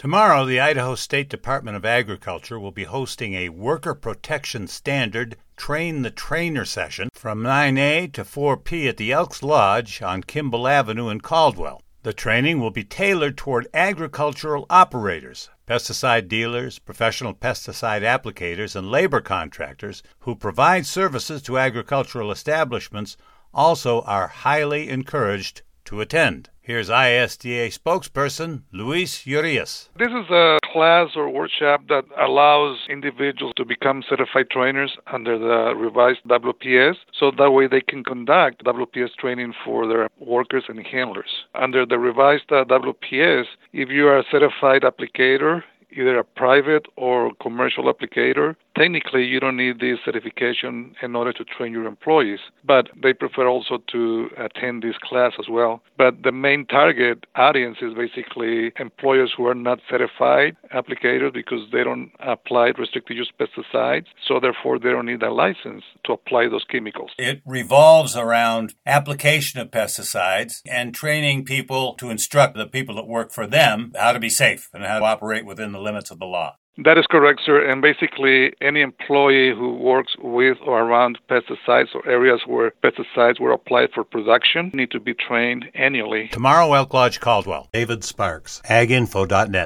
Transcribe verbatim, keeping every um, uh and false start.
Tomorrow, the Idaho State Department of Agriculture will be hosting a Worker Protection Standard Train the Trainer session from nine a to four p at the Elks Lodge on Kimball Avenue in Caldwell. The training will be tailored toward agricultural operators, pesticide dealers, professional pesticide applicators, and labor contractors who provide services to agricultural establishments also are highly encouraged to attend. Here's I S D A spokesperson Luis Urias. This is a class or workshop that allows individuals to become certified trainers under the revised W P S, so that way they can conduct W P S training for their workers and handlers. Under the revised uh, W P S, if you are a certified applicator, either a private or commercial applicator, technically you don't need this certification in order to train your employees, but they prefer also to attend this class as well. But the main target audience is basically employers who are not certified applicators because they don't apply restricted use pesticides, so therefore they don't need a license to apply those chemicals. It revolves around application of pesticides and training people to instruct the people that work for them how to be safe and how to operate within the limits of the law. That is correct, sir. And basically, any employee who works with or around pesticides or areas where pesticides were applied for production need to be trained annually. Tomorrow, Elk Lodge, Caldwell. David Sparks, ag info dot net.